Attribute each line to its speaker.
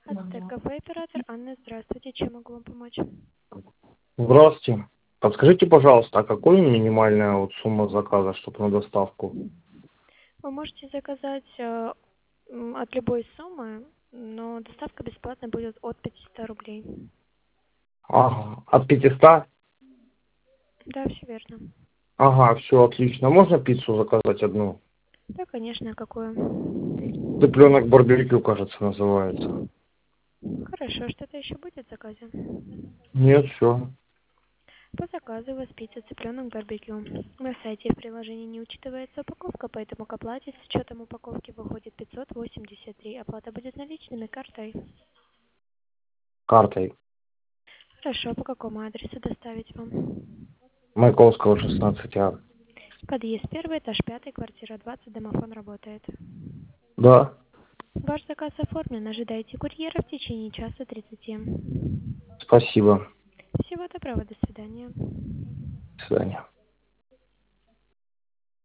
Speaker 1: Ацтек кафе, оператор Анна, здравствуйте, чем могу вам помочь?
Speaker 2: Здравствуйте. Подскажите, пожалуйста, а какой минимальная сумма заказа, чтобы на доставку?
Speaker 1: Вы можете заказать от любой суммы, но доставка бесплатно будет от 500 рублей.
Speaker 2: Ага, от 500?
Speaker 1: Да, все верно.
Speaker 2: Ага, все отлично. Можно пиццу заказать одну?
Speaker 1: Да, конечно, а какую?
Speaker 2: Цыпленок барбекю, кажется, называется.
Speaker 1: Хорошо, что-то еще будет в заказе?
Speaker 2: Нет, все.
Speaker 1: По заказу у вас пицца цыпленок барбекю. На сайте и в приложении не учитывается упаковка, поэтому к оплате с учетом упаковки выходит 583. Оплата будет наличными картой.
Speaker 2: Картой.
Speaker 1: Хорошо, по какому адресу доставить вам?
Speaker 2: Маяковского, 16А.
Speaker 1: Подъезд 1, этаж 5, квартира 20, домофон работает.
Speaker 2: Да,
Speaker 1: Ваш заказ оформлен, ожидайте курьера в течение часа 30.
Speaker 2: спасибо.
Speaker 1: Всего доброго, до свидания.
Speaker 2: До свидания.